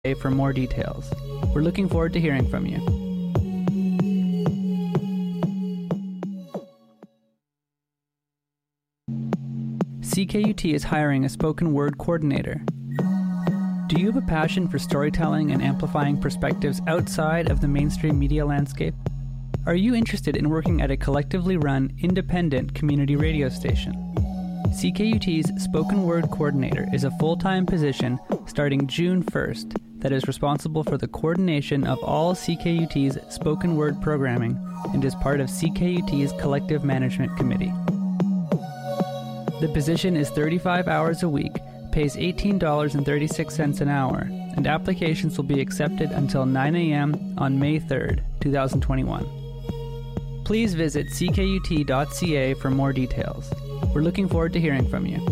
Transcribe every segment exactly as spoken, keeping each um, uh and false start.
for more details. We're looking forward to hearing from you. C K U T is hiring a spoken word coordinator. Do you have a passion for storytelling and amplifying perspectives outside of the mainstream media landscape? Are you interested in working at a collectively run, independent community radio station? C K U T's spoken word coordinator is a full-time position starting June first that is responsible for the coordination of all C K U T's spoken word programming and is part of C K U T's collective management committee. The position is thirty-five hours a week, pays eighteen dollars and thirty-six cents an hour, and applications will be accepted until nine a.m. on May third, twenty twenty-one. Please visit c k u t dot c a for more details. We're looking forward to hearing from you.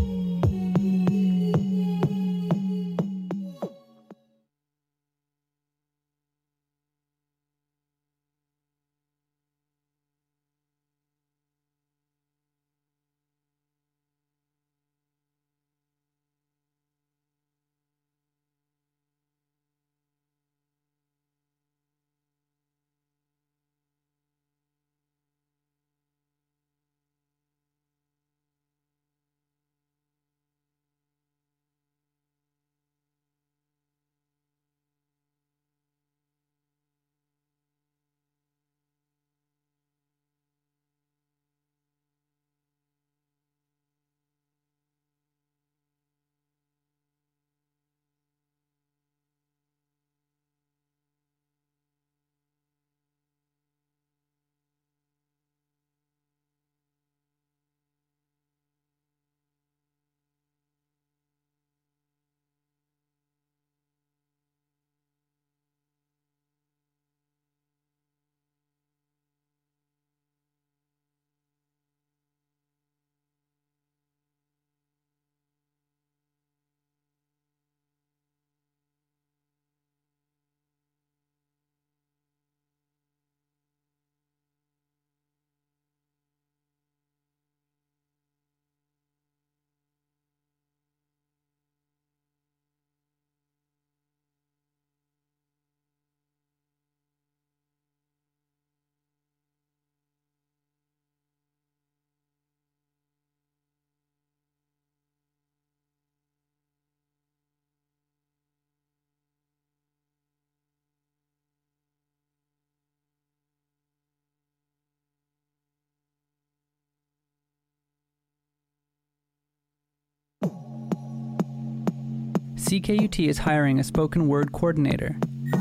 C K U T is hiring a spoken word coordinator.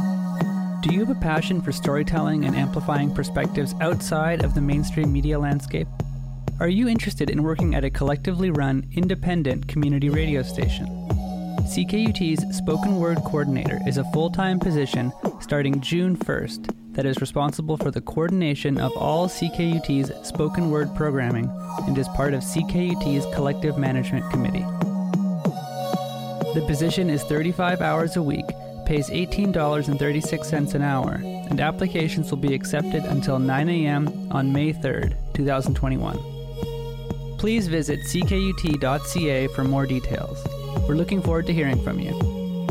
Do you have a passion for storytelling and amplifying perspectives outside of the mainstream media landscape? Are you interested in working at a collectively run, independent community radio station? C K U T's spoken word coordinator is a full-time position starting June first that is responsible for the coordination of all C K U T's spoken word programming and is part of C K U T's collective management committee. The position is thirty-five hours a week, pays eighteen dollars and thirty-six cents an hour, and applications will be accepted until nine a.m. on May third, twenty twenty-one. Please visit c k u t dot c a for more details. We're looking forward to hearing from you.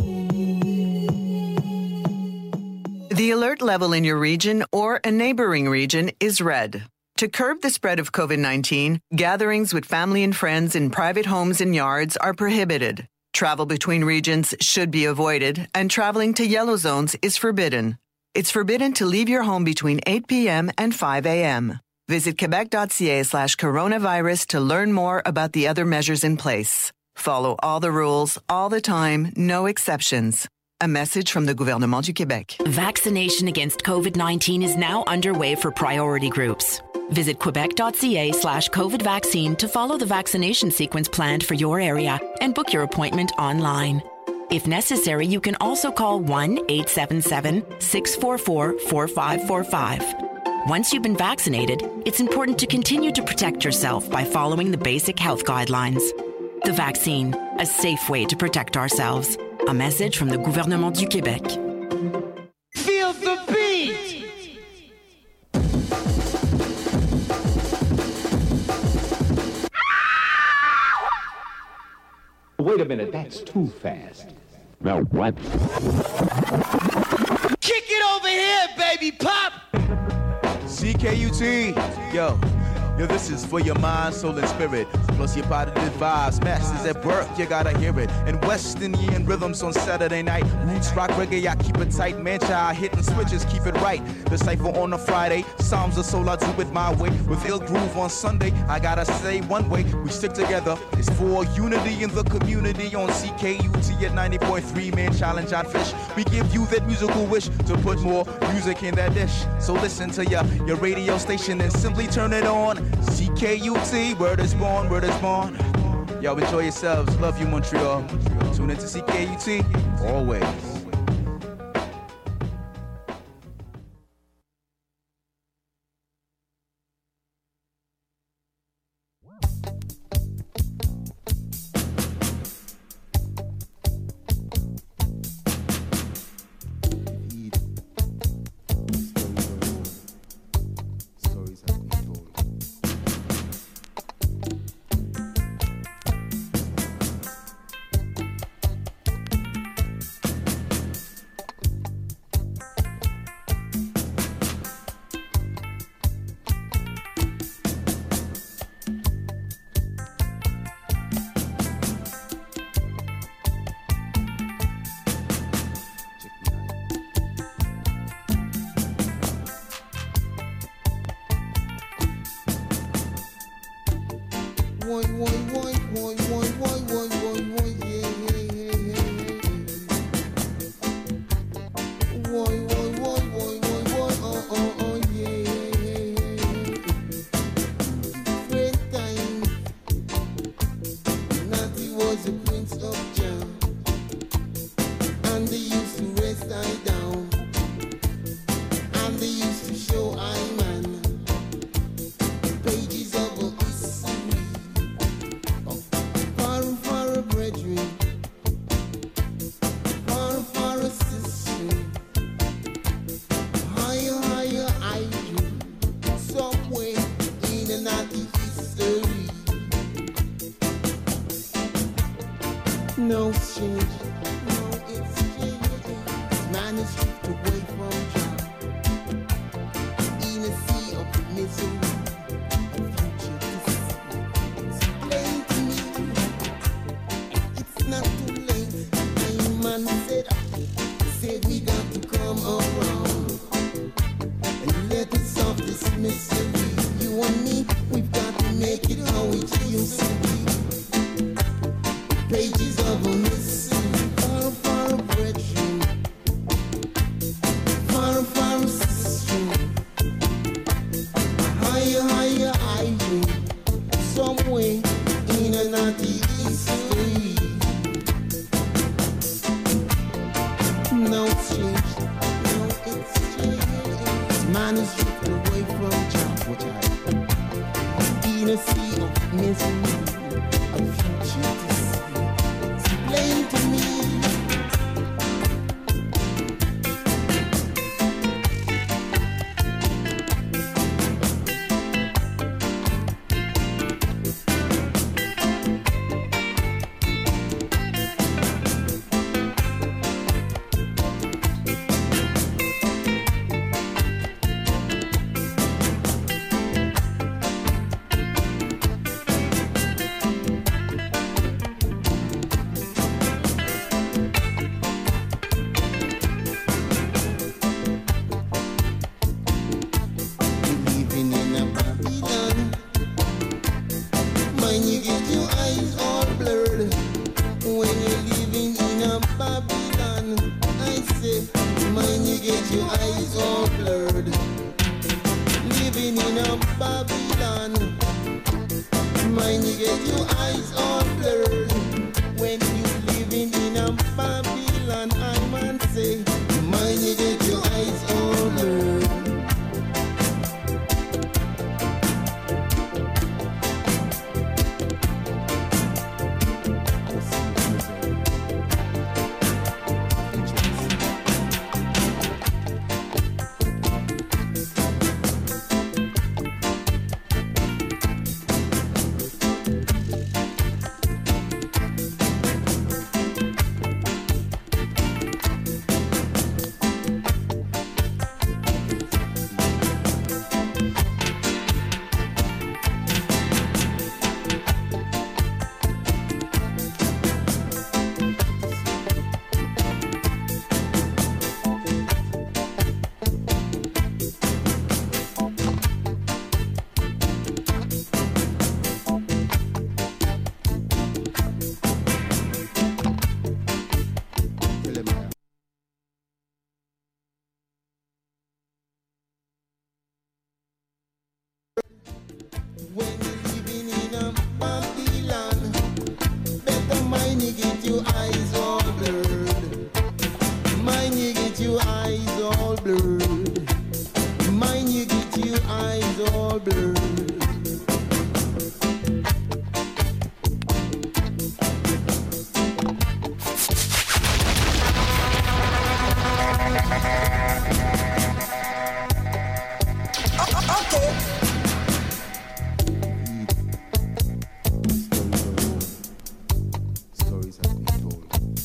The alert level in your region or a neighboring region is red. To curb the spread of COVID nineteen, gatherings with family and friends in private homes and yards are prohibited. Travel between regions should be avoided, and traveling to yellow zones is forbidden. It's forbidden to leave your home between eight p.m. and five a.m. Visit quebec.ca slash coronavirus to learn more about the other measures in place. Follow all the rules, all the time, no exceptions. A message from the Gouvernement du Québec. Vaccination against COVID nineteen is now underway for priority groups. Visit quebec.ca slash COVID vaccine to follow the vaccination sequence planned for your area and book your appointment online. If necessary, you can also call one eight seven seven, six four four, four five four five. Once you've been vaccinated, it's important to continue to protect yourself by following the basic health guidelines. The vaccine, a safe way to protect ourselves. A message from the Gouvernement du Québec. Feel the beat! Wait a minute, that's too fast. No, what? Kick it over here, baby pop! C K U T, yo. Yo, this is for your mind, soul, and spirit. Plus your positive vibes. Masters at work, you gotta hear it. And West Indian rhythms on Saturday night. Roots, rock, reggae, I keep it tight. Man, child, hitting switches, keep it right. The cypher on a Friday. Psalms of soul, I do it my way. With ill groove on Sunday, I gotta say one way. We stick together. It's for unity in the community on C K U T at ninety point three. Man, challenge on Fish. We give you that musical wish to put more music in that dish. So listen to your, your radio station and simply turn it on. C K U T, word is born, word is born. Y'all enjoy yourselves. Love you, Montreal. Tune into C K U T always. No change, no exchange. Man is stripped away from job in a sea of misery. A future to see. Explain to me, it's not too late. My man said, said we got to come around and let us off this misery. You and me, we've got to make it how it used to be. Pages of a mystery, far, far a breadthrough, far, far a sister, higher, higher highway, somewhere in another history. No change, no exchange. Man is drifting away from job, what I in a sea of misery, a future to see. Explain to me. you get your eyes all blurred. Mine, you get your eyes all blurred. Okay. Stories have been told.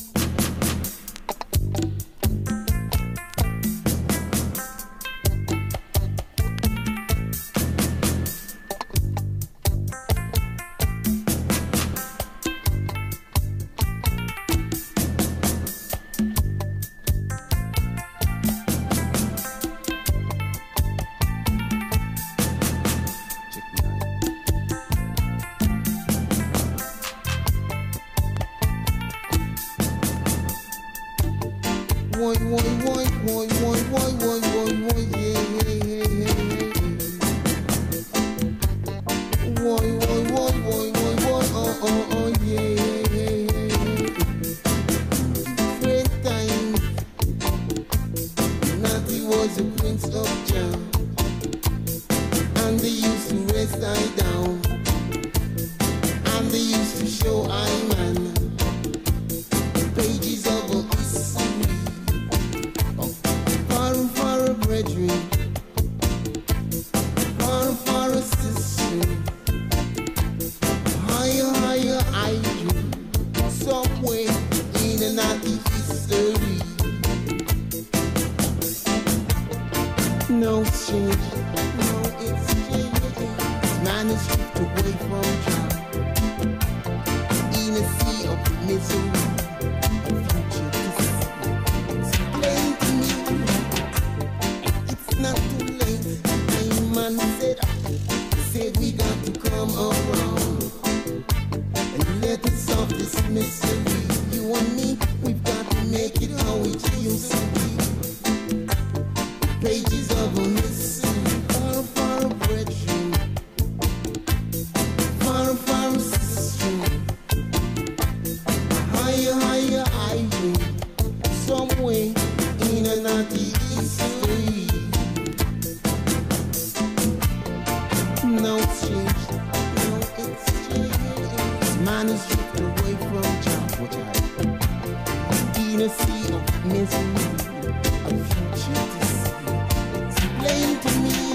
Why, why, why, why, why, why, why, why, why, yeah, yeah, yeah, yeah, yeah. Why, why, why, why, why, why, oh, oh, oh, yeah, yeah, yeah, yeah. Different times, Natty was a prince of Jam, and they used to rest I down, and they used to show I man pages of a history. Far, far, brethren, far, far, sister, higher, higher, I dream, somewhere in another history. No change, no exchange, man is stripped away from job, in a sea of misery. Not too late, my man said, said we got to come around and let us solve this mystery. You and me, we've got to make it how it used to be. Pages of a mystery, far, far brethren, far, far sister, higher, higher I dream, somewhere in another history. No change, no exchange. Man is stripped away from job, which I in a sea of misery, a future to see. Explain to me.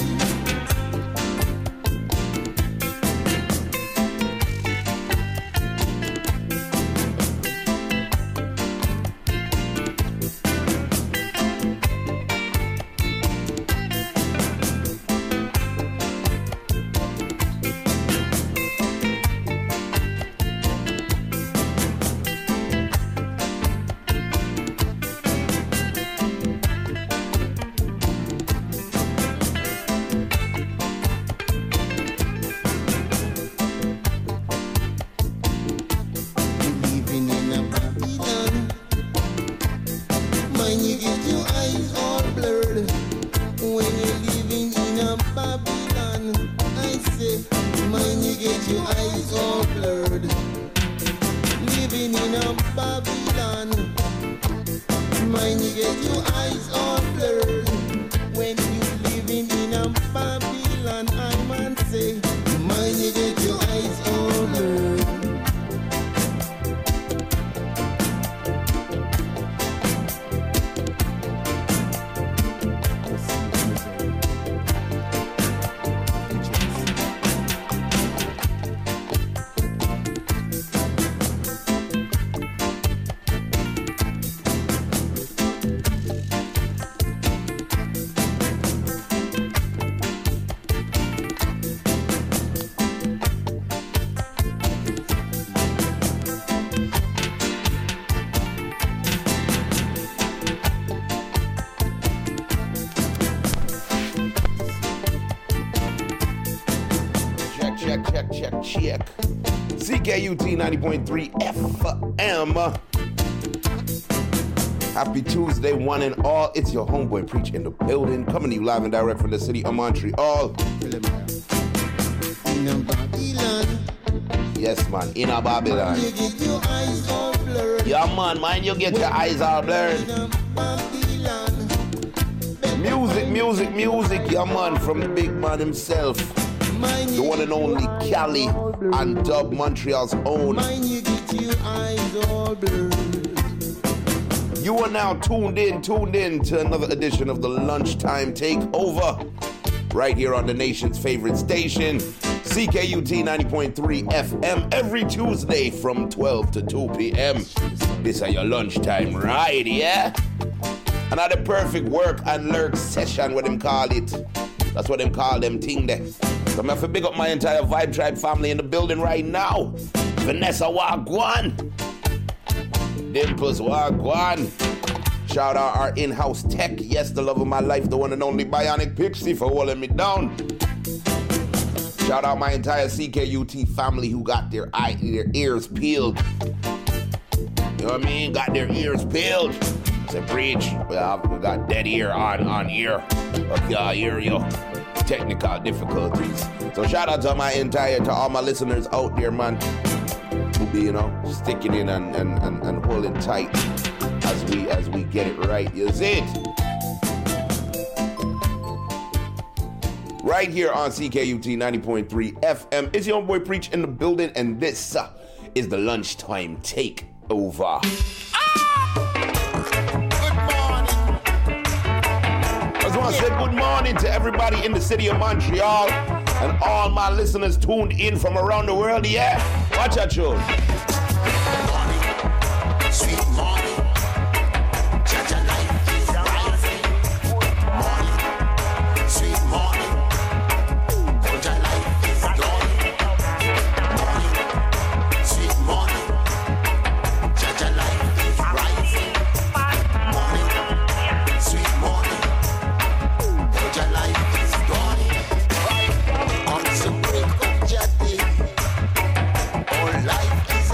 check, check, check, check. C K U T ninety point three F M. Happy Tuesday, one and all. It's your homeboy Preach in the building, coming to you live and direct from the city of Montreal. Yes, man, in a Babylon. Yeah, man, man, you get your eyes all blurred. Music, music, yeah man, from the big man himself. The one and only Cali and Dub Montreal's own. You are now tuned in, tuned in to another edition of the Lunchtime Takeover. Right here on the nation's favorite station, C K U T ninety point three F M, every Tuesday from twelve to two p.m. This is your lunchtime ride, yeah? Another perfect work and lurk session, what them call it. That's what them call them thing there. So I'm have to big up my entire Vibe Tribe family in the building right now. Vanessa Wagwan. Dimples Wagwan. Shout out our in-house tech. Yes, the love of my life, the one and only Bionic Pixie for holding me down. Shout out my entire C K U T family who got their eye, their ears peeled. You know what I mean? Got their ears peeled. It's a breach. Well, we got dead ear on, on ear. Okay, I hear you. Technical difficulties. So shout out to my entire, to all my listeners out there, man, who be, you know, sticking in and, and, and, and holding tight as we as we get it right. You see it? Right here on C K U T ninety point three F M. It's your boy Preach in the building, and this uh, is the Lunchtime Takeover. I just want to say good morning to everybody in the city of Montreal and all my listeners tuned in from around the world. Yeah, watch out, show. Morning, sweet morning. Judge your life is rising. Morning, sweet morning. Judge your life is dawning. Morning, sweet morning. Judge your life is rising. Morning, sweet morning. Your life is gone. On the break of your day, all life is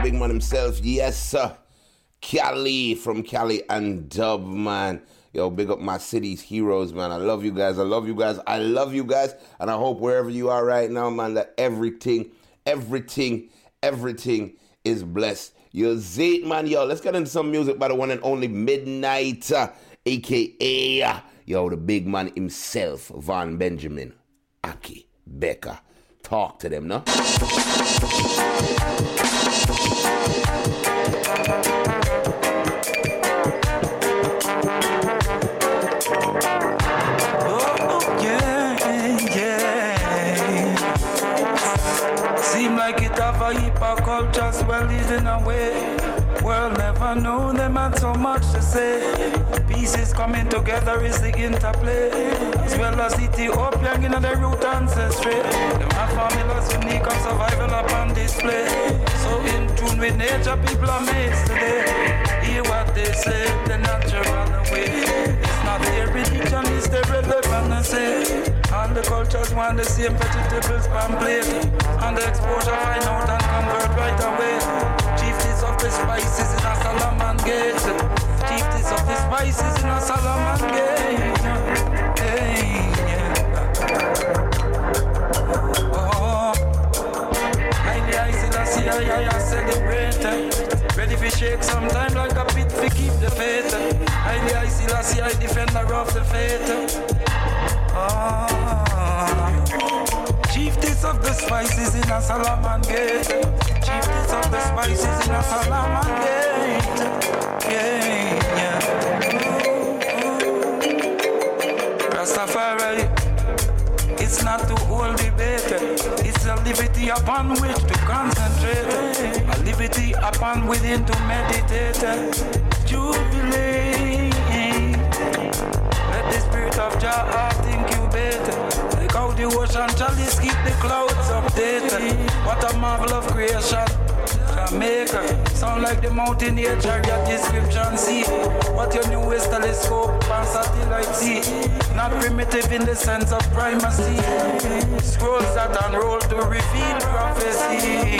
big man himself. Yes, sir. Cali from Cali and Dub, man. Yo, big up my city's heroes, man. I love you guys. I love you guys. I love you guys. And I hope wherever you are right now, man, that everything, everything, everything is blessed. Yo, Zayt, man. Yo, let's get into some music by the one and only Midnight, uh, a k a. Uh, yo, the big man himself, Von Benjamin, Aki, Becca. Talk to them, no? Seem like it have a heap of cultures well leading away. World never know them had so much to say. Pieces coming together is the interplay. As well as Ethiopia in the root ancestry. Them have formulas unique of survival upon display. So in tune with nature, people are amazed today. Hear what they say, the natural way. It's not their religion, it's their relevancy. All the cultures want the same vegetables pan plate. And the exposure find out and convert right away. Chieftains of the spices in a Solomon Gate. Chieftains of the spices in a Solomon Gate. Hey, yeah. Oh, highly I see the C I A celebrate. Ready for shake sometime like a pit to keep the faith. Highly I see the C I defender of the faith. Oh, chieftains of the spices in a Solomon Gate. Chieftains of the spices in a Solomon Gate. Yeah, yeah. Ooh, ooh. Rastafari, it's not to hold debate. It's a liberty upon which to concentrate. A liberty upon within to meditate. Jubilee. Let the spirit of Jah heart incubate. Like how the ocean chalice keep the clouds updated. What a marvel of creation. Jamaica, sound like the mountaineer chariot description. See what your newest telescope and satellite see. Not primitive in the sense of primacy. Scrolls that unroll to reveal prophecy.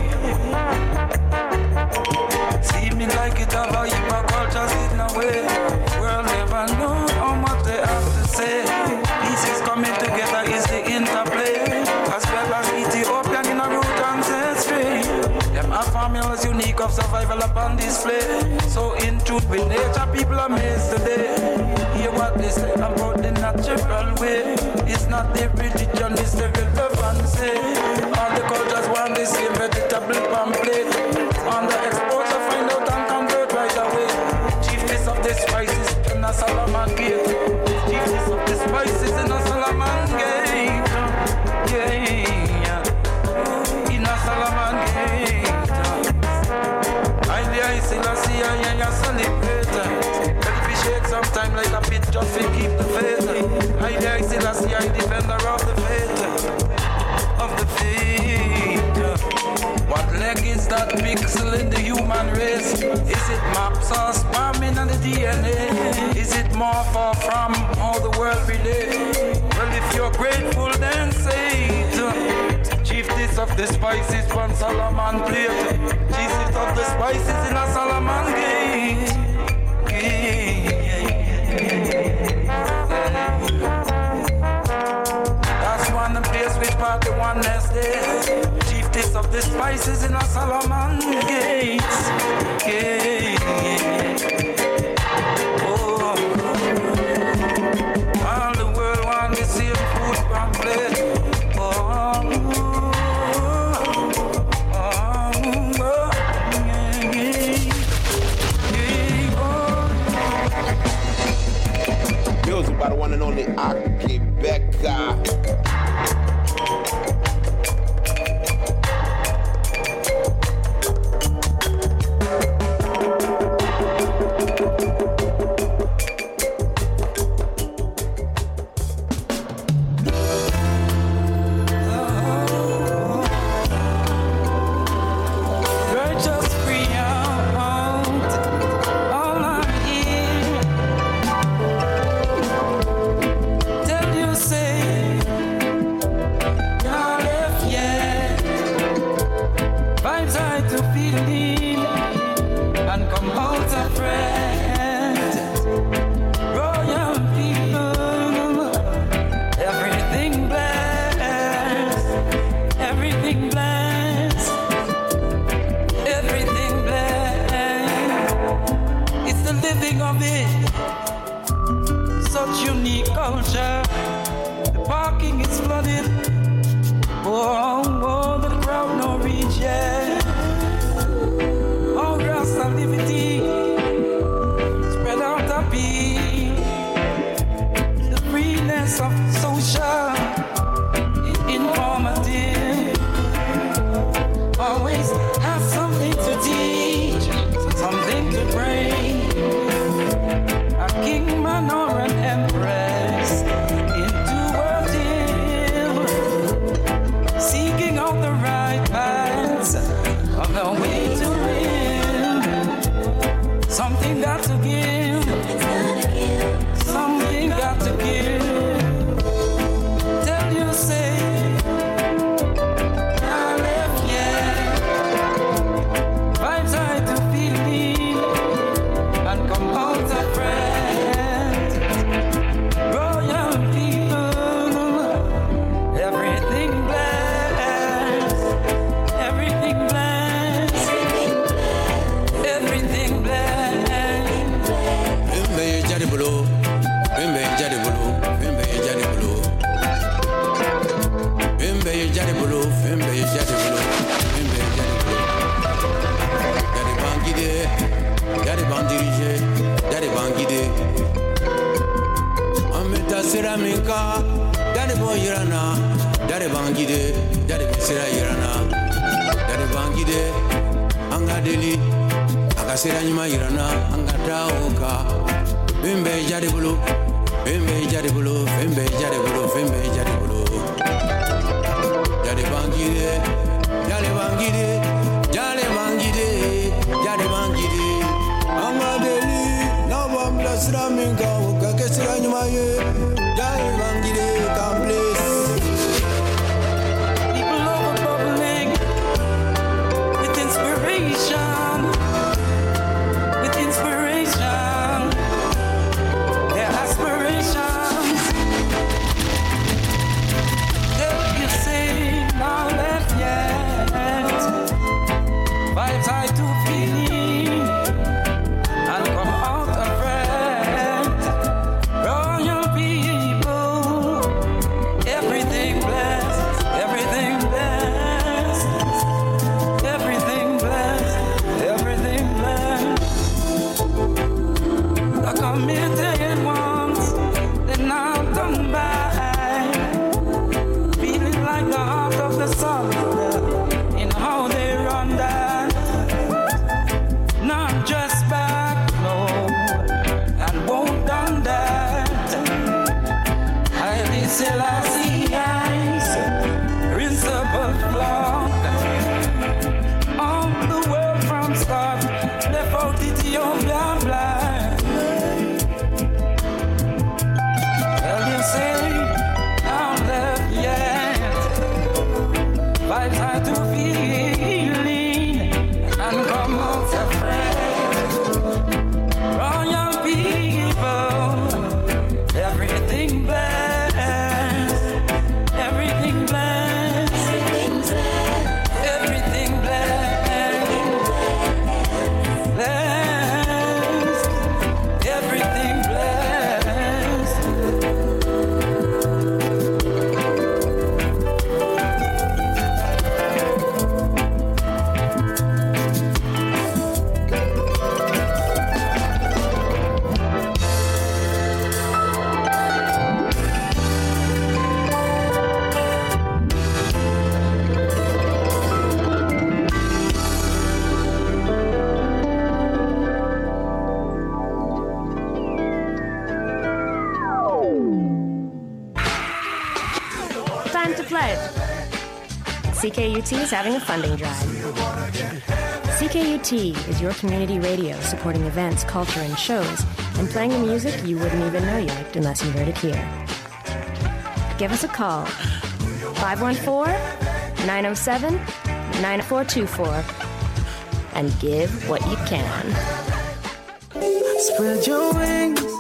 See me like it have a heap of cultures hidden away. World never know how much they have to say. Pieces coming together is the interplay. As well as Ethiopian in a root ancestry. Them are formulas unique of survival upon display. So in truth with nature, people are amazed today. Hear what they say about the natural way. It's not the religion, it's the relevancy. All the cultures want the same vegetable pamphlet. On the exposure, find out and convert right away. Chieftains of the spices in a Solomon Gate. Chieftains of the spices in a Solomon Gate. Yeah, in a Solomon Gate. I see, I see, I celebrate. Ready to shake sometime like a pit just to keep the faith. I see, I see, I defender of the faith. Of the faith. What leg is that pixel in the human race? Is it maps or spamming on the D N A? Is it more far from how the world relates? Well, if you're grateful, then say it. Chieftains of the spices, one Solomon plate. Chieftains of the spices in a Solomon Gate. That's one place which part the one next day. Chieftains of the spices in a Solomon Gate. Oh, all the world want the same food from plate. Music by the one and only Aki Becca. everything blessed, everything blessed. It's the living of it, such unique culture. The parking is flooded. Oh, oh, the crowd no reach yet. Oh, Rasta liberty, spread out the peace, the freeness of social informative. Always have something to teach, something to bring. A king, man, or an empress into world deal, seeking out the right paths of the way to live. Something got to give, something got to give. Tell you, say, I left, yeah. Vibes I to feel it and come out a friend. Royal people, everything blessed, everything blessed, everything blessed. Bimbe jadi bulu, bimbe jadi bulu, bimbe jadi bulu. Bimbe jadi bulu, bimbe jadi bulu, bimbe jadi bulu. Jadi bangide, jadi bang dirige, jadi bangide. Ameta siraminka, jadi boyirana, jadi bangide, jadi sira irana, jadi bangide. Anga deli, aga sira nyima irana, anga dauka. Bimbe jadi bulu, bimbe jadi bulu, bimbe jadi bulu, bimbe jadi bulu. Jadi bangide, jadi bangide, jadi bangide, jadi bangide. Anga deli, nawam la siraminka, uka kesira nyuma ye. Jadi bangide, come please. People overbubbling with inspiration, with inspiration, their aspirations. If you say now left yet, vibes I to feel and come out a friend. Royal people, everything blessed, everything blessed, everything blessed, everything blessed. The committed ones, they're not done by, feeling like the heart of the sun in how they run that. Not just back, no, and won't done that. Highly Selassie eyes, principal flock. All the world from start, left out Ethiopia blind. Well, you say, I'm left yet. Vibes hard to feeling and come out a friend. Royal people, everything blessed, everything blessed, everything blessed, blessed, everything blessed. Time to pledge. C K U T is having a funding drive. C K U T is your community radio supporting events, culture, and shows, and playing the music you wouldn't even know you liked unless you heard it here. Give us a call, five one four, nine oh seven, nine four two four, and give what you can. Spread your wings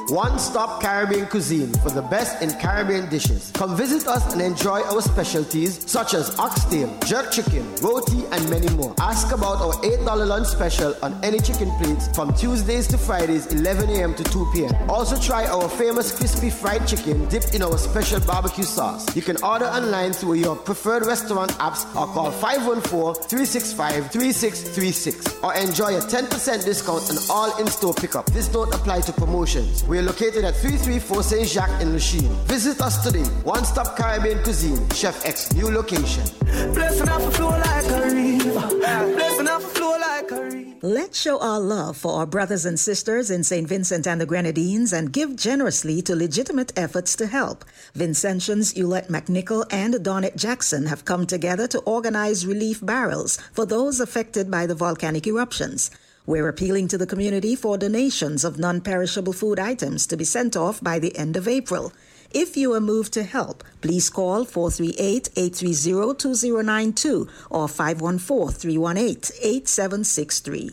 One-stop Caribbean cuisine for the best in Caribbean dishes. Come visit us and enjoy our specialties such as oxtail, jerk chicken, roti, and many more. Ask about our eight dollars lunch special on any chicken plates from Tuesdays to Fridays, eleven a.m. to two p.m. Also try our famous crispy fried chicken dipped in our special barbecue sauce. You can order online through your preferred restaurant apps or call five one four, three six five, three six three six or enjoy a ten percent discount on all in-store pickup. This don't apply to promotions. We are located at three three four Saint Jacques in Lachine. Visit us today. One-stop Caribbean cuisine. Chef X new location. Blessing off a flow like a river. Blessing off a flow like a river. Let's show our love for our brothers and sisters in Saint Vincent and the Grenadines and give generously to legitimate efforts to help. Vincentians Ulette McNichol and Donette Jackson have come together to organize relief barrels for those affected by the volcanic eruptions. We're appealing to the community for donations of non-perishable food items to be sent off by the end of April. If you are moved to help, please call four three eight, eight three zero, two zero nine two or five one four, three one eight, eight seven six three.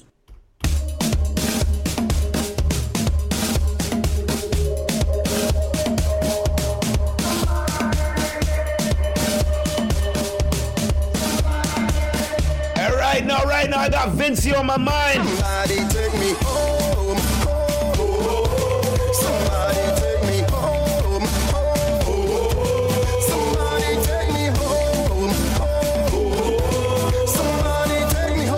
All right now, right now, I got Vinci on my mind. Somebody take me home, home. Somebody take me home, home. Somebody take me home, home. Somebody take me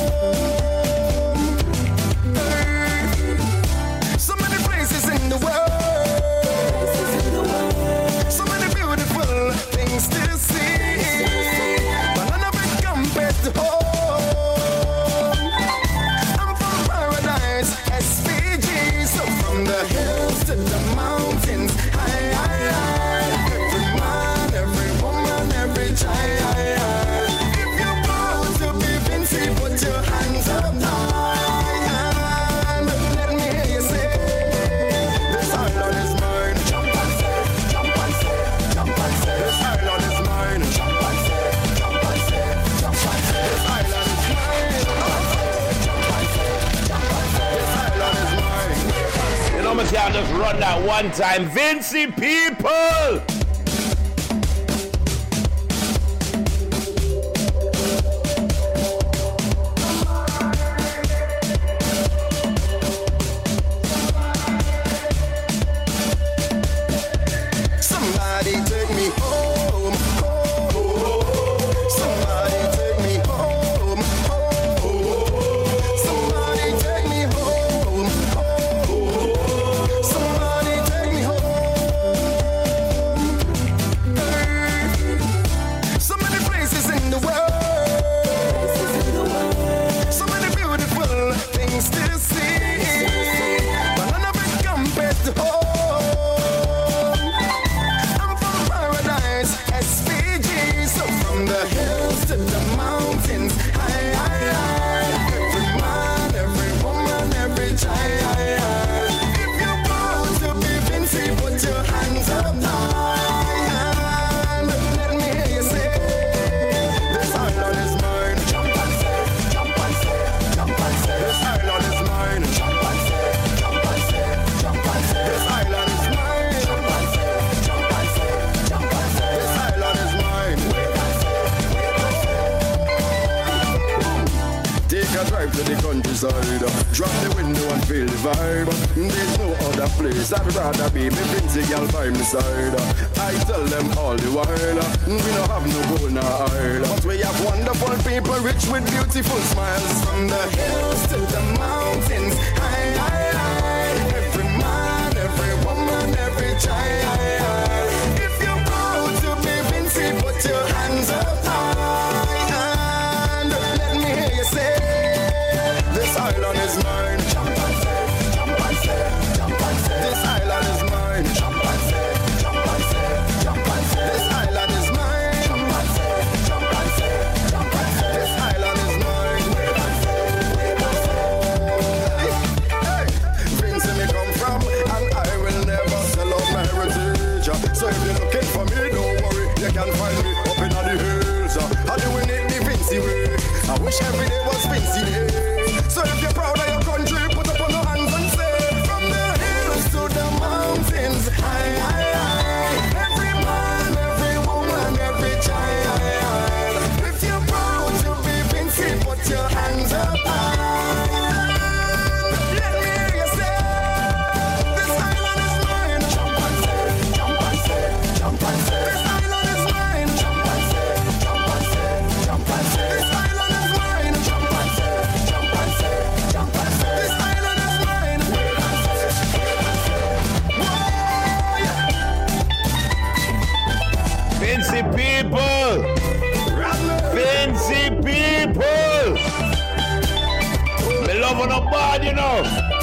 home. Hey. So many places in the world, so many beautiful things to see, but none of it compares to home. The hills to the mountains, high, high, high. Every man, every woman, every child. If you're proud to be Vinci, put your hands up high. And let me hear you say, this island is mine. Jump and say, jump and say, jump and say. This island is mine. Jump and say, jump and say, jump and say. This island is mine. Jump and say, jump and say. This island is mine. You know, me can't just run that one time. Vinci people! Somebody take me home, home. Somebody take me home, home. Somebody take me home, home. Somebody take me home. Hey. So many places in the world, so many beautiful things to see, but none of it compares to home. S P G, so from the hills to the mountains, high, high, high. Every man, every woman, every child. If you're proud to be Vinci, put your hands up high. And let me hear you say, this island is mine. Jump and say, jump and say, jump and say. This island is mine. Jump and say, jump and say, jump and say. This island is mine. Jump and say, jump and say, jump and say. This island is mine. Take a drive to the countryside, drop the window and feel the vibe. There's no other place I'd rather be. Me Vinci girl by my side. I tell them all the while, we don't have no gold nor oil, but we have wonderful people rich with beautiful smiles. From the hills to the mountains, high, high, high. Every man, every woman, every child. If you're proud to be Vinci, put your hands up high. And let me hear you say, this island is mine. Jump and say, jump and say, jump and say. This island is mine. Jump and say, jump and say, jump and say. This island is mine. Jump and say, jump and say, jump and say. This island is mine. Hey, Vinci me come from, and I will never sell out my heritage. So if you're looking for me, don't worry, you can find me up in the hills. I'm doing it the Vinci way. I wish every day was Vinci day. So if you're proud of your country, put up on your hands and say, from the hills to the people. Fancy people. Me love on a bad, you know.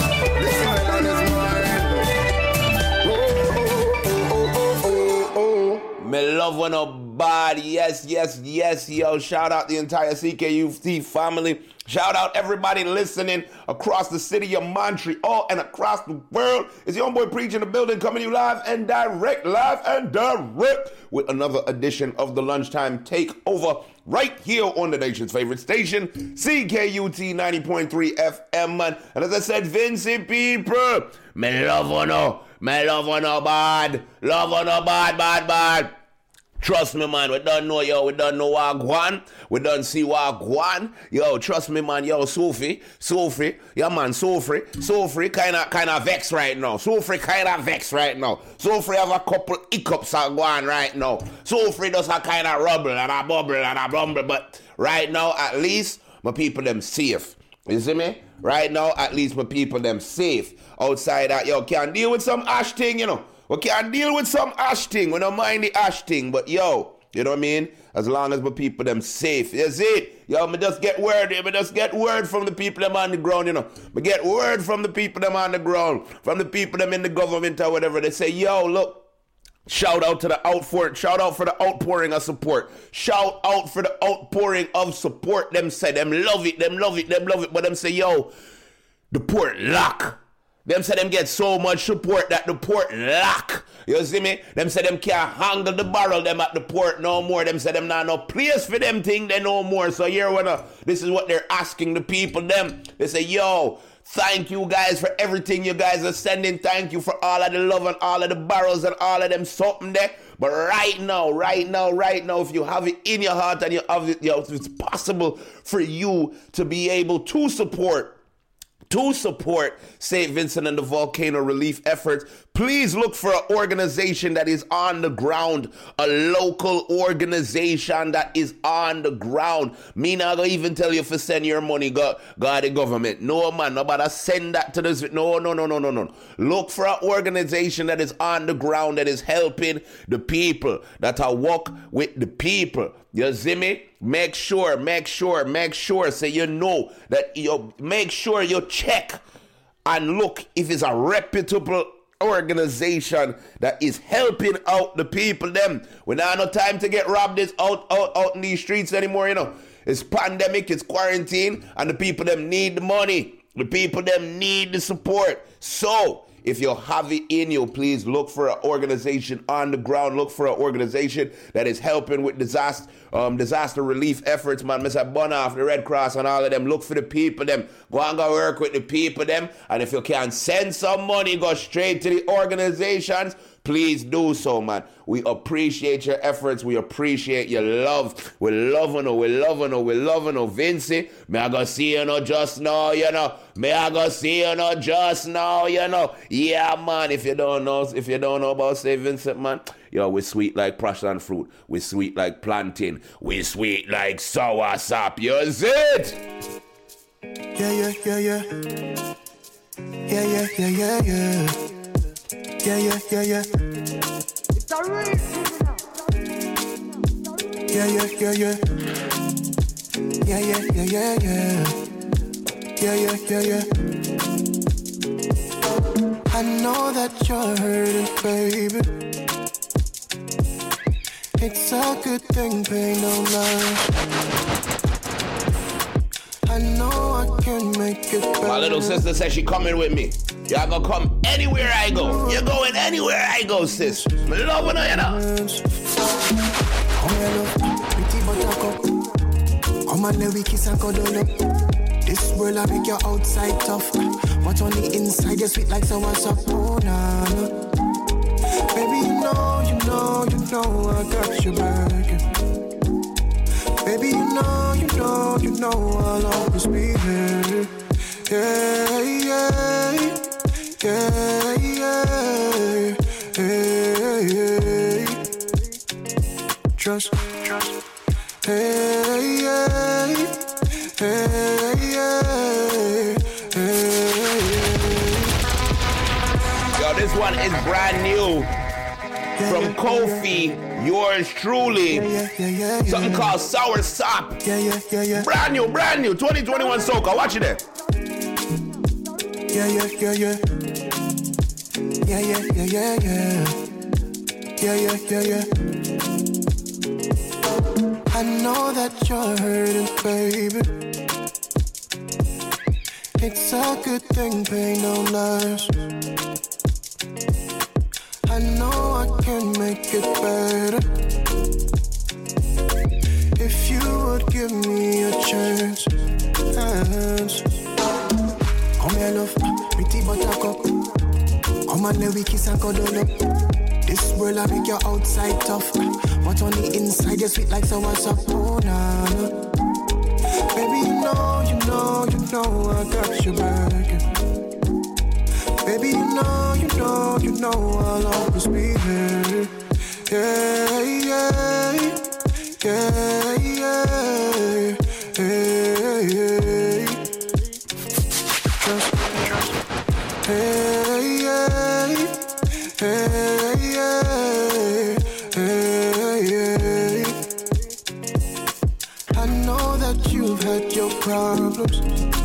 Me love on a bad. Yes, yes, yes, yo. Shout out the entire C K U T family. Shout out everybody listening across the city of Montreal and across the world. It's your boy Preach in the building, coming to you live and direct, live and direct with another edition of the Lunchtime Takeover right here on the nation's favorite station, C K U T ninety point three F M, man. And as I said, Vincent people, me love on no, me love on no bad, love on no bad, bad, bad. Trust me, man, we don't know, yo, we don't know what Guan, we don't see what Guan, yo, trust me, man, yo, Sophie, Sophie, yeah, man, Sophie, Sophie, kind of, kind of vex right now, Sophie, kind of vex right now, Sophie have a couple hiccups at Guan right now, Sophie does a kind of rubble and a bubble and a bumble, but right now, at least, my people, them safe, you see me? Right now, at least, my people, them safe, outside that, yo, can't deal with some ash thing, you know. We can't deal with some ash thing. We don't mind the ash thing. But yo, you know what I mean? As long as my people them safe. You see? Yo, me just get word. Me just get word from the people them on the ground, you know. Me get word from the people them on the ground. From the people them in the government or whatever. They say, yo, look. Shout out to the outpouring. Shout out for the outpouring of support. Shout out for the outpouring of support. Them say, them love it. Them love it. Them love it. But them say, yo, the port lock. Them say them get so much support that the port lock. You see me? Them say them can't handle the barrel them at the port no more. Them say them not no place for them thing they no more. So here when uh, this is what they're asking the people them. They say, yo, thank you guys for everything you guys are sending. Thank you for all of the love and all of the barrels and all of them something there. But right now, right now, right now, if you have it in your heart and you have it, you know, it's possible for you to be able to support To support Saint Vincent and the volcano relief efforts, please look for an organization that is on the ground, a local organization that is on the ground. Me not gonna even tell you to send your money, go, go the government. No, man, nobody send that to this. No, no, no, no, no, no. Look for an organization that is on the ground, that is helping the people, that are walk with the people. You see me? Make sure, make sure, make sure, so you know that you make sure you check and look if it's a reputable organization that is helping out the people them. We don't have no time to get robbed this out, out, out in these streets anymore, you know. It's pandemic, it's quarantine, and the people them need the money. The people them need the support. So, if you have it in you, please look for an organization on the ground. Look for an organization that is helping with disaster um, disaster relief efforts, man. Mister Bonoff, the Red Cross and all of them. Look for the people, them. Go and go work with the people, them. And if you can send some money, go straight to the organizations. Please do so, man. We appreciate your efforts. We appreciate your love. We love you, we love you, we love you, Vincent. May I go see you know, just now, you know. May I go see you know, just now, you know. Yeah, man. If you don't know, if you don't know about Saint Vincent, man, yo, we sweet like passion fruit. We sweet like plantain. We sweet like sour sap. You see it? Yeah, yeah, yeah, yeah. Yeah, yeah, yeah, yeah, yeah. Yeah, yeah, yeah, yeah. It's a Yeah, yeah, yeah, yeah. Yeah, yeah, yeah, yeah, yeah. Yeah, yeah, yeah, yeah. I know that you're hurting, baby. It's a good thing, pain don't lie. I know I can make it better. My little sister says she coming with me. Y'all gonna come anywhere I go. You're going anywhere I go, sis. Me love when I, you know. Come on, let we kiss and cuddle up. This world I make you outside tough, but on the inside you're sweet like someone's up. Oh, nah, nah. Baby, you know, you know, you know I got your back. Baby, you know, you know, you know I'll always be there. Yeah, yeah. Yeah, yeah, yeah, yeah. Trust, trust. Hey, yeah, hey, yeah, hey. Yo, this one is brand new. from Kofi, yours truly. Something called Sour Sop. Brand new, brand new, twenty twenty-one Soca. Watch it there. Yeah, yeah, yeah, yeah. Yeah, yeah, yeah, yeah, yeah. Yeah, yeah, yeah, yeah. I know that you're hurting, baby. It's a good thing, pain don't last. I know I can make it better if you would give me a chance. chance. Come here, love, pretty buttercup. Come on, let we kiss and cuddle up. This world I make you outside tough, but on the inside you're sweet like sour sop. Oh, nah, nah. Baby, you know, you know, you know I got your back. Baby, you know, you know, you know I'll always be there. Yeah, yeah, yeah, yeah, yeah, yeah. Trust, trust. Hey, yeah, hey, yeah, hey, yeah. I know that you've had your problems.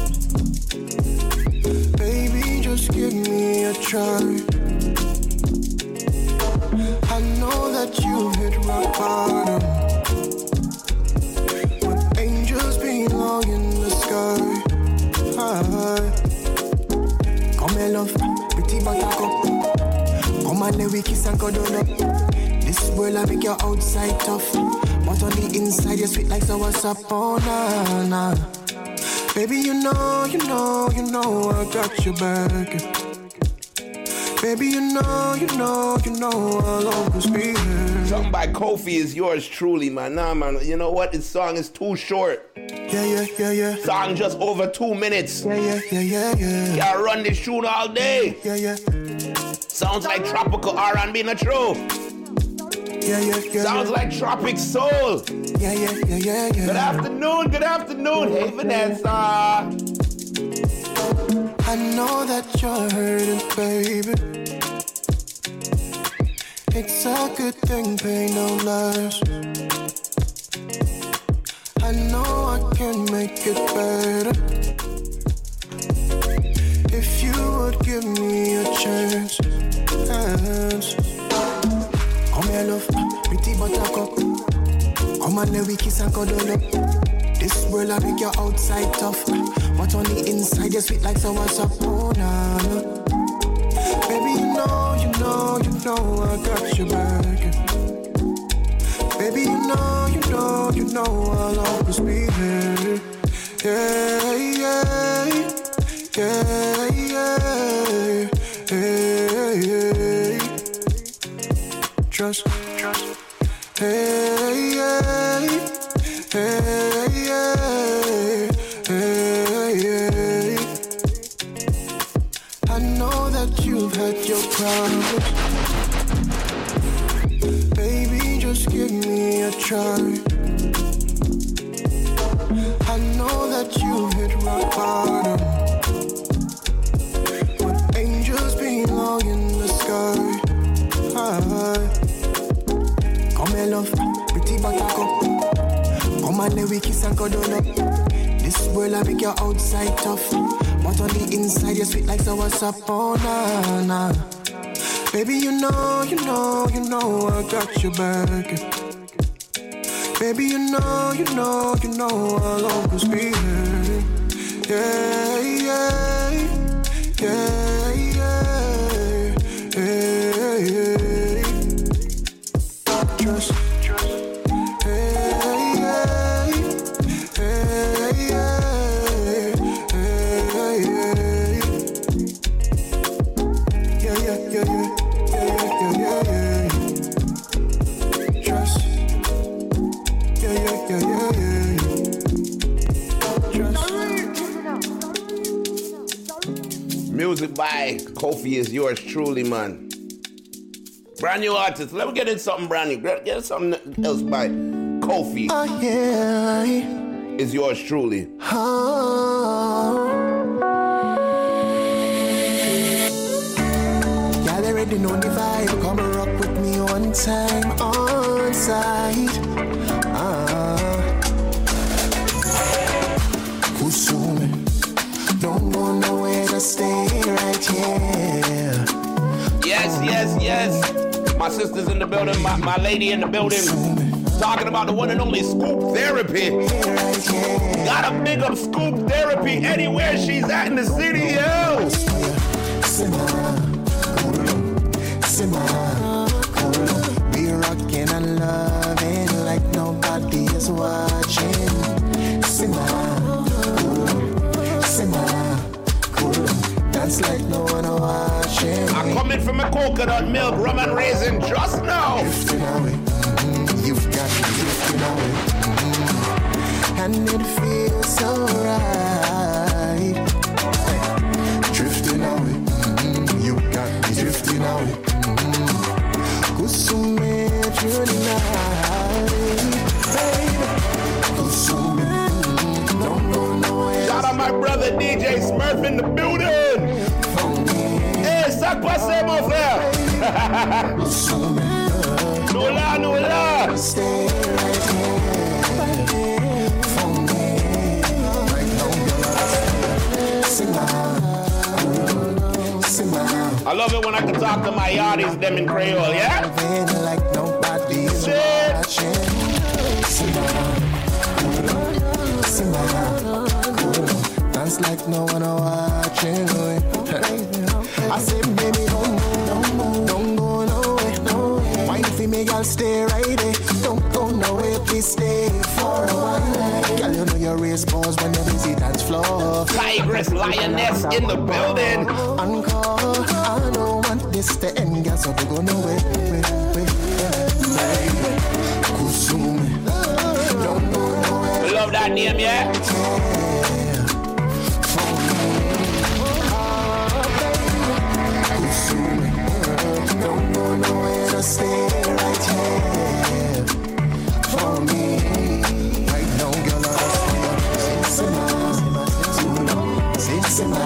Baby, just give me a try. I know that you hit rock bottom, but angels belong in the sky. Hi. Come here, love, pretty buttercup. Come on, let we kiss and cuddle up. This world I make you outside tough, but on the inside you're sweet like sour sop. Oh, nah, nah. Baby, you know, you know, you know I got your back. Baby, you know, you know, you know I'll always be there. Something by Kofi is yours truly, man. Nah, man, you know what? This song is too short. Yeah, yeah, yeah, yeah. Song just over two minutes. Yeah, yeah, yeah, yeah, yeah. Yeah, run this tune all day. Yeah, yeah. Sounds like tropical R and B, not true? Yeah, yeah, yeah. Sounds yeah. like tropic soul. Yeah, yeah, yeah, yeah, yeah. Good afternoon, good afternoon. Hey, Vanessa. I know that you're hurting, baby. It's a good thing, pain don't last. I know I can make it better if you would give me a chance. chance. Come here, love, pretty buttercup. Come on, let we kiss and cuddle up. This world I make you outside tough, but on the inside you're sweet like sour sop. Oh, nah, nah. Baby, you know, you know, you know I got your back. Baby, you know, you know, you know I'll always be there. Yeah, yeah, yeah, yeah, yeah, yeah. Trust, trust. Hey, yeah, hey, yeah, hey, yeah. I know that you've had your problems. Baby, just give me a try. I know that you hit rock bottom, but angels belong in the sky. Hi. Come here, love, pretty buttercup. Come on, let we kiss and cuddle up. This world I make you outside tough, but on the inside you're sweet like sour sop. Oh, nah, nah. Baby, you know, you know, you know I got your back. Baby, you know, you know, you know I'll always be there. Yeah, yeah, yeah, yeah, yeah, yeah. Trust, trust. Hey, yeah, hey, yeah, hey, yeah. Yeah, yeah, yeah, yeah. Yeah, yeah, yeah, yeah. Trust. Yeah, yeah, yeah, yeah, yeah. Trust. Music by Kofi is yours truly, man. Brand new artist. Let me get in something brand new. Get in something else by Kofi. Oh, yeah. Is yours truly. Oh. Y'all already know the vibe. Come rock with me on one time on site. Ah, Kusumi, don't go nowhere to stay right here. Yes, yes, yes. My sister's in the building, my, my lady in the building. Talking about the one and only Scoop Therapy. Gotta big up Scoop Therapy anywhere she's at in the city, yo. We rockin' and loving like nobody is watching. Simmer, simmer, dance like no one watching. I'm coming from a coconut milk, rum and raisin just now. Drifting away, mm-hmm. You've got me drifting away, mm-hmm. And it feels so right. Hey. Drifting away, mm-hmm. You got me drifting away. Kusume through the night, baby. Kusume, don't go nowhere. Shout out my brother D J Smurf in the building. Hey, ça passe mon frère. Kusume, no la, no la. Stay right here for me. Right now, Simmer, simmer. I love it when I can talk to my yardies, them in Creole, yeah? Like nobody is watching. Dance like no one watching. I say, baby, don't move, don't move, don't go nowhere. Wine for me, girl, stay right there. Don't go nowhere, please stay for a while. Girl, you know your race balls when you busy dance floor. Tigress, lioness in the building. Encore, I don't want this to end, girl, so they go nowhere. Wait, wait, wait. Kusume, don't go nowhere. Love that name, yeah? Don't go nowhere to stay right here for me. Right now, girl, I say,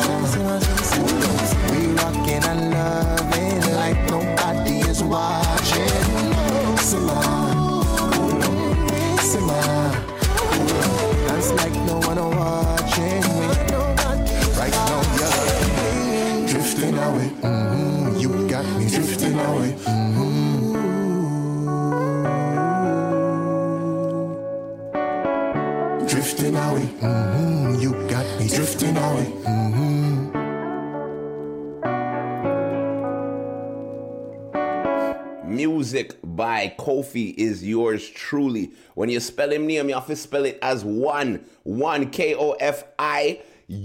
we rockin' and loving like nobody is watching. Simmer, simmer, dance like no one watching me. Right now, girl, drifting away. Mm-hmm. You got me drifting away. Mm-hmm. Drifting away. Mm-hmm. You got me drifting away. Mm-hmm. Music by Kofi is yours truly. When you spell him name, you have to spell it as one. One, K O F I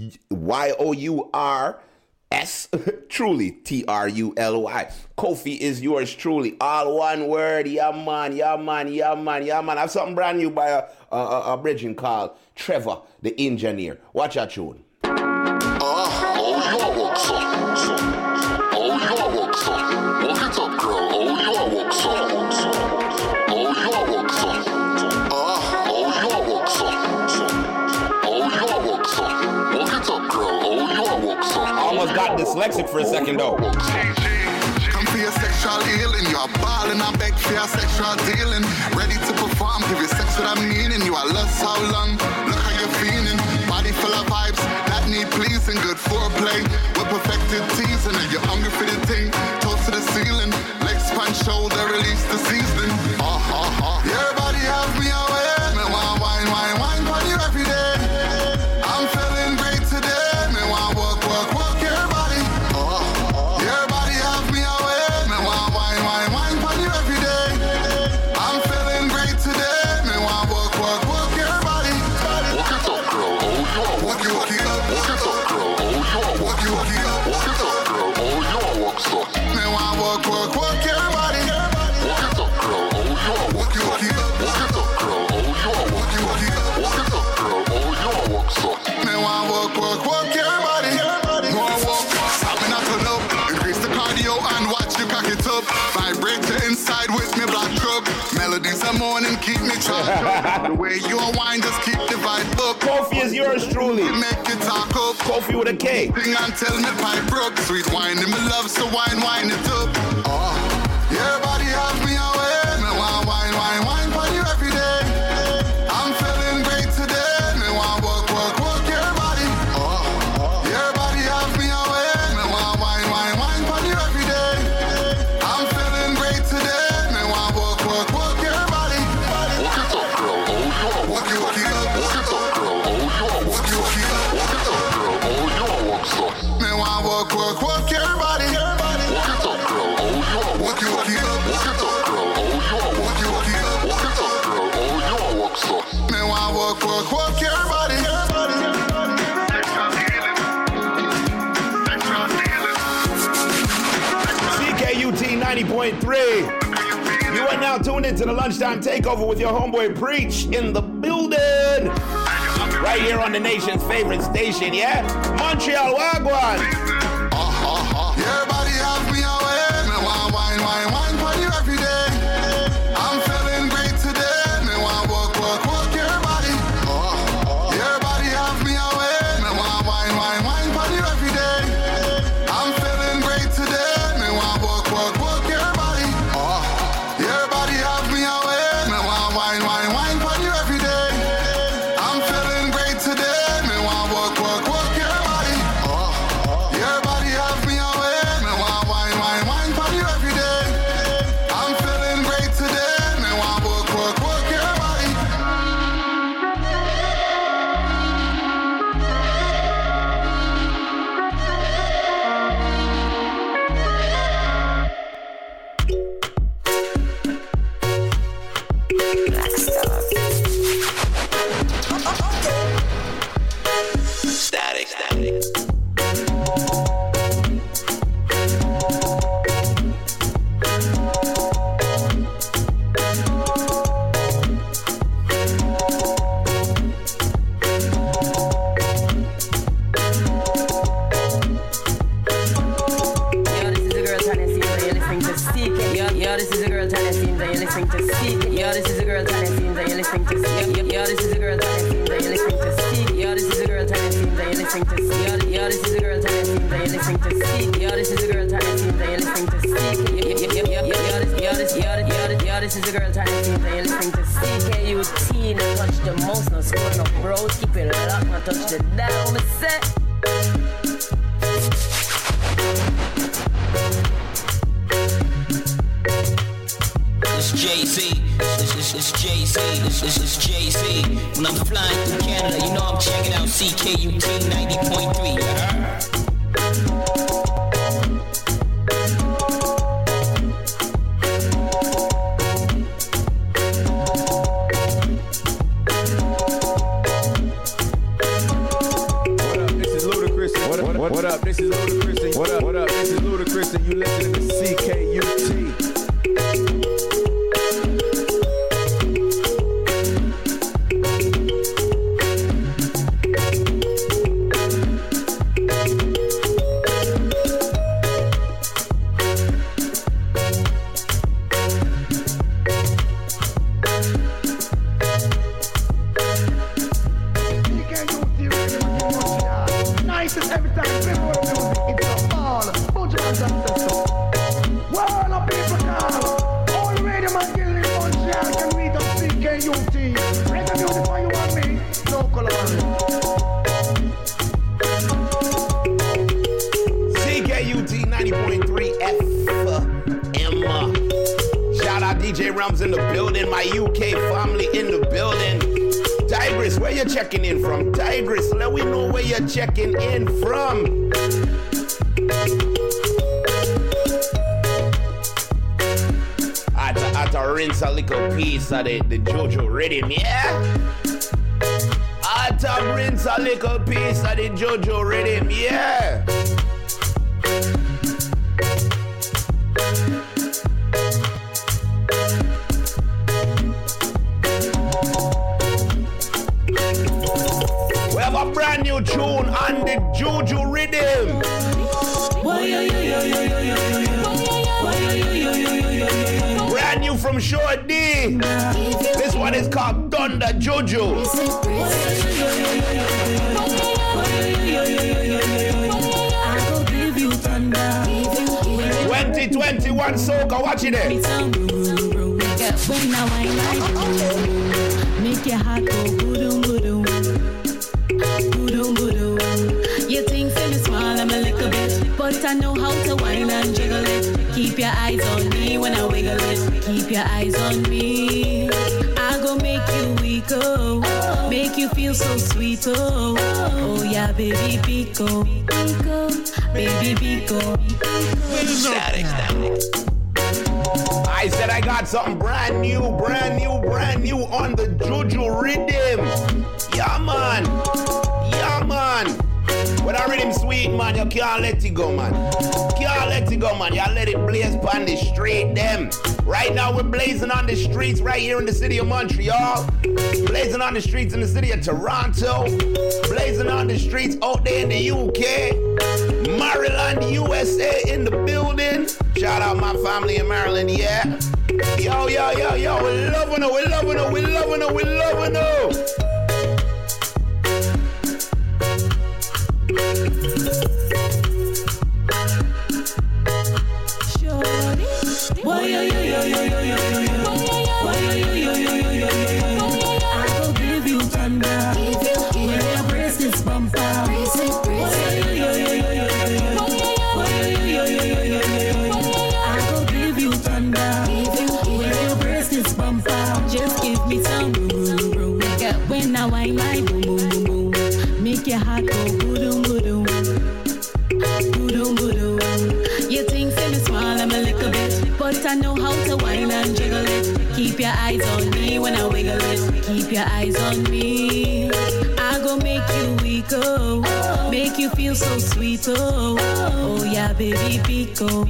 Y O U R S, truly, T R U L Y. Kofi is yours truly. All one word. Yeah, man, yeah, man, yeah, man, yeah, man. I have something brand new by a, a, a, a bridging called Trevor, the engineer. Watch that tune. Ah, oh, you work, so. Oh, you work, so. Walk it up, girl. Oh, you work, so. Oh, you work, so. Ah, oh, you work, so. Oh, you work, so. Walk it up, girl. Oh, you work, so. I almost got dyslexic for a second, though. Come for your sexual healing. You are balling, I beg for your sexual dealing. Ready to perform, give you sex without meaning. You are lost how long? Look how you're feeling. Body full of vibes that need pleasing. Good foreplay with perfected teasing. And you're hungry for the thing. Toast to the ceiling. Legs punch, shoulder, release the seasoning. Ah, ah, ah. Your body have me away. Me want wine, wine, wine for you every day. I'm feeling great today. Me want work, work, work your body. Oh, your body have me away. Me want wine, wine, wine for you every day. I'm feeling great today. Me want work, work, work your body. Walk it up, girl. Oh, you are walk it, walk it up. Walk it up, girl. Oh, you are walk it, walk it up. Walk it up, girl. Oh, you are walk so. Me want work, work, work your body. Walk it up, girl. Oh, you are walk it, walk it up. Walk it up, girl. Oh, you are walk it, walk it up. Walk it up, girl. Oh, you are walk so. Me want work, work, work your body. More walk, stamina to love. Increase the cardio and watch you cock it up. Vibrate the inside with me black truck. Melodies are morning, keep me charged. The way you unwind, just keep the vibe up. Kofi is yours truly. Make it talk up. Kofi with a K. Sing and tell me pipe broke. Sweet wine in me love, so wine, wine it up. Oh, your Your body has me away. Me want wine, wine, wine for you every day. I'm feeling great today. Me want work, work, work your body. Your body has me away. Me want wine, wine, wine for you every day. I'm feeling great today. Me want work, work, work your body. Walk it up, girl. Oh, you are walk it, walk it up. Walk it up, girl. Oh, you are walk it, walk it up. Walk it up, girl. Oh, you are walk stuff. Me want work, work, work your body. Your body. Walk it up, girl. Oh, you are walk it, walk it up. Walk it up, girl. Oh, you are walk it, walk it up. Walk it up, girl. Oh, you are walk stuff. Me want work, work, work your body. Your body. C K U T ninety point three. You are now tuned into the Lunchtime Takeover with your homeboy Preach in the building. Right here on the nation's favorite station, yeah? Montreal, Wagwan. Your body has me away. Me want wine, wine, wine for you every day. I'm feeling great today. Me want work, work, work your body. Your body has me away. Me want wine, wine, wine for you every day. I'm feeling great today. Me want work, work, work your body. Your body has me away. Me want wine, wine, wine for you every day. I'm feeling great today. Me want work, work, work your body. Your body has me away. Me want wine, wine, wine for you every day. I'm feeling great today. Me want work, work, work your body. Static, static. Yo, this is a girl Tanya Seems and you're listening to Seek. Yo, this is a girl Tanya Seems and you're listening to Seek. Yo, this is a girl Tanya Seems and you're listening to Seek. Yo, this is a girl Tanya Seems and you're listening to Seek. Yo, this is a girl Tanya Seems and you're listening to Seek. Yo, this is a girl Tanya Seems and you're listening to Seek. Yo, this, yo, this, yo, this, yo, this, yo, this is a girl Tanya Seems and you're listening to C K U T. No touch the mouse, no score, no bros. Keep it locked, no touch the down. Me set. It's Jay-Z, it's, it's, it's Jay-Z, it's, it's, it's Jay-Z. When I'm flying through Canada, you know I'm checking out C K U T ninety point three, you heard? What up, this is Ludacris. What up, what up, this is Ludacris and you listening to C K U T. In the building, my U K family in the building. Tigris, where you checking in from? Tigris, let me know where you're checking in from. I had to rinse a little piece of the, the JoJo rhythm, yeah? I had to rinse a little piece of the JoJo rhythm, yeah? Brand new tune on the JoJo rhythm. Brand new from Short D. This one is called Thunder JoJo. twenty twenty-one. one soca, watch it there. When I wine like make your heart go boodoo boodoo, boodoo boodoo. You think say me small, I'm a little bit, but I know how to wine and jiggle it. Keep your eyes on me when I wiggle it. Keep your eyes on me. I go make you weak, oh, make you feel so sweet, oh, oh yeah, baby Pico, baby Pico. Static, static. I said I got something brand new, brand new, brand new on the Juju rhythm. Yeah, man. Yeah, man. When I rhythm sweet, man, you can't let it go, man. Can't let it go, man. You let it blaze on the street, them. Right now, we're blazing on the streets right here in the city of Montreal. Blazing on the streets in the city of Toronto. Blazing on the streets out there in the U K. Maryland, U S A in the building. Shout out my family in Maryland, yeah. Yo, yo, yo, yo, we loving it, we loving it, we loving it, we loving it. Why yo yo yo yo yo yo yo yo? Why yo yo yo yo yo yo yo? I will give you thunder. When your breast is bumper. Why yo yo yo yo yo yo? Why yo yo yo yo yo yo? I will give you thunder. When your breast is bumper. Just give me some boom boom boom. When I wine my boom boom boom boom, make your heart go boodoo boodoo, boodoo boodoo. You think say me small, I'm a little bit, but I know how to wine and jiggle it. Keep your eyes on me when I wiggle it. Keep your eyes on me. I go make you weak, oh, make you feel so sweet, oh, oh yeah, baby Pico,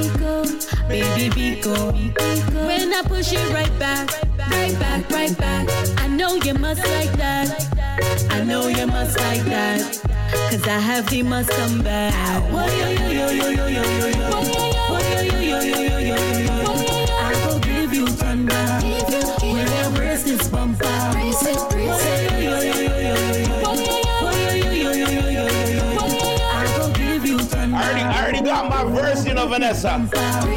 baby Pico. When I push it right back, right back, right back. I know you must like that. I know you must like that. Cause I have the must come back. Why yo yo yo yo yo yo yo yo? Why yo yo yo yo yo yo yo? I will give you thunder. When your breast is bumper. Why yo yo yo yo yo yo? Why yo yo yo yo yo yo? I will give you thunder. I already, I already got my verse, you know, Vanessa.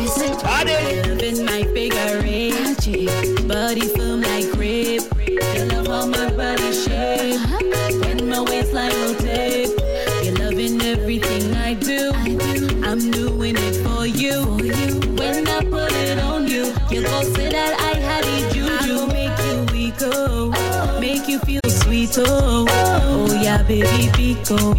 Love in my figure eight, body firm like grape. You love how my body shape. When my waistline rotate, you're loving everything I do. I'm doing it for you. When I put it on you, you gon' say that I had it juju. Make you weak, oh, make you feel sweet, oh, oh yeah, baby Pico,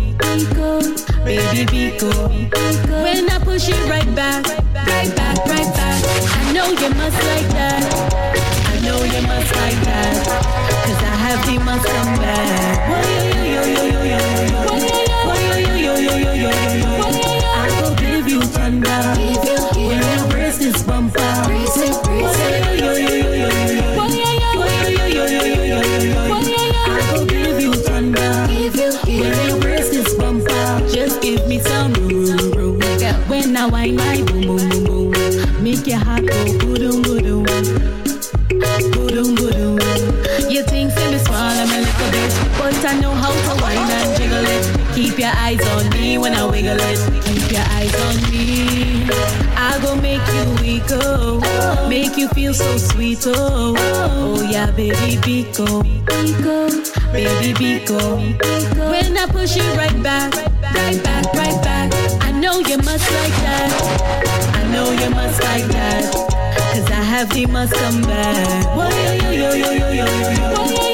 baby Pico. When I push it right back, right back, right back. I know you must like that. I know you must like that. Cause I have the must come back. Why yo yo yo yo yo yo? Why yo yo yo yo yo yo? I will give you thunder. When your breast is bumper. Why yo yo yo yo yo yo? Why yo yo yo yo yo yo? I will give you thunder. When your breast is bumper. Just give me some room, room. When I wine my boom boom boom boom, make your heart go boodoo boodoo. Boodoo boodoo. You think say me small, I'm a little bit, but I know how to wine and jiggle it. Keep your eyes on me when I wiggle it. Keep your eyes on me. I go make you weak, oh, make you feel so sweet, oh, oh yeah, baby Pico, baby Pico. When I push it right back, right back, right back. I know you must like that. I know you must like that. Cause I have the must come back. Why yo yo yo yo yo yo yo?